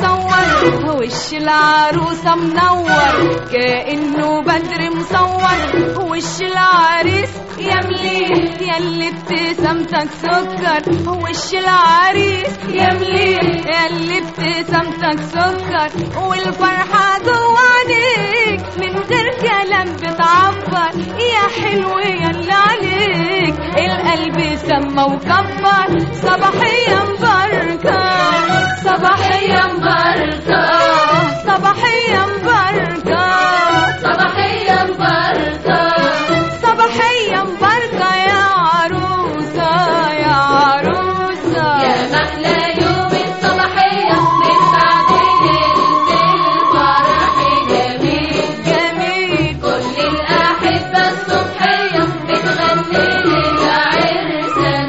مصور، وش العروسة منور كأنه بدر مصور، وش العريس يا مليح ياللي ابتسامتك سكر، وش العريس يا مليح ياللي ابتسامتك سكر، والفرحة جوا عينيك من غير كلام بتعبر، يا حلو ياللي عليك القلب سما وكبر. صباحية مباركة صباحية مباركة صباحية مباركة صباحية مباركة صباحية مباركة يا عروسة يا عروسة، يا محلى يوم الصباحية من بعد ليلة الفرح جميل جميل، كل الأحبة الصبحية بتغني للعرسان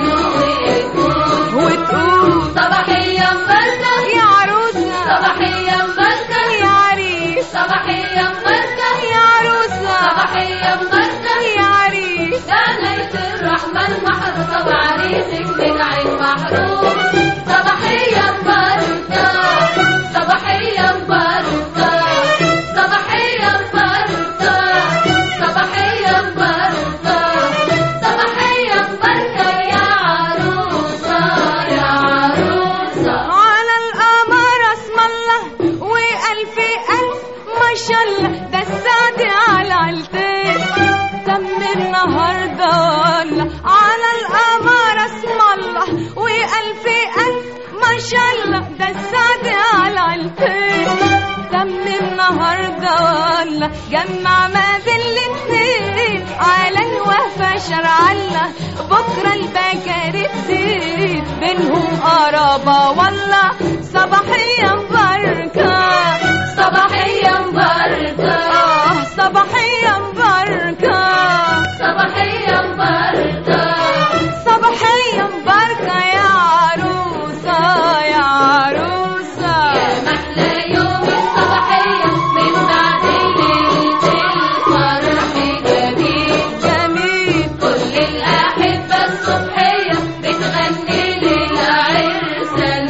وتقول صباحية مباركة يا عروسة صباحية مباركة يا عريس صباحية مباركة يا عروسة صباحية مباركة يا عريس، جنيت الرحمن محروسة وعريسك من عين محروس. صباحية مباركة صباحية مباركة صباحية مباركة صباحية مباركة صباحية مباركة يا عروسة يا عروسة. على القمر اسم الله وألف ألف ما شاء الله، ده السعد على عيلتين تم النهارده والله. على القمر اسم الله وألف ألف ما شاء الله، ده السعد على عيلتين تم النهارده والله. جمع ما بين الاتنين على الوفا شرع الله، بكره البكاري تزيد بينهم قرابه والله. صباحية مباركة صباحية مباركة صباحية مباركة صباحية مباركة صباحية مباركة يا عروسة يا عروسة، يا محلى يوم الصباحية من بعد ليلة الفرح جميل جميل كل الأحبة الصبحية بتغني للعرسان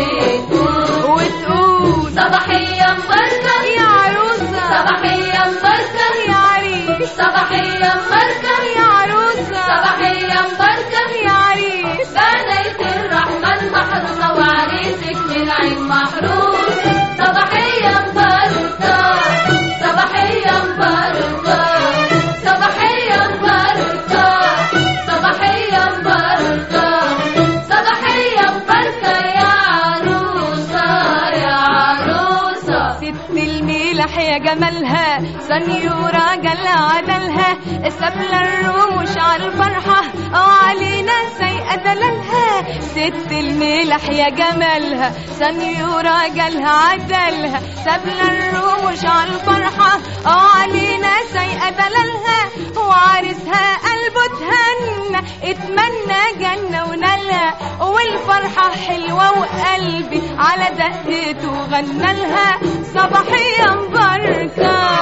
وتقول صباحية مباركة يا عروسة صباحية مباركة يا عريس صباحية مباركة يا عروسة صباحية مباركة يا عريس، جنيت الرحمن محروسة وعريسك من عين محروس. صباحية مباركة صباحية مباركة صباحية مباركة صباحية مباركة صباحية مباركة يا عروسة يا عروسة. ست الميلح يا جمالها سنيورة جل عدلها، سابلة الرموش على الفرحة وعلينا سيئة دلالها. ست الميلح يا جمالها سنيورة جل عدلها، سابلة الرموش على الفرحة وعلينا سيئة دلالها. وعرسها قلبه تهنى اتمنى جنة ونالها، والفرحة حلوة وقلبي على دقته غنى لها. صباحية مباركة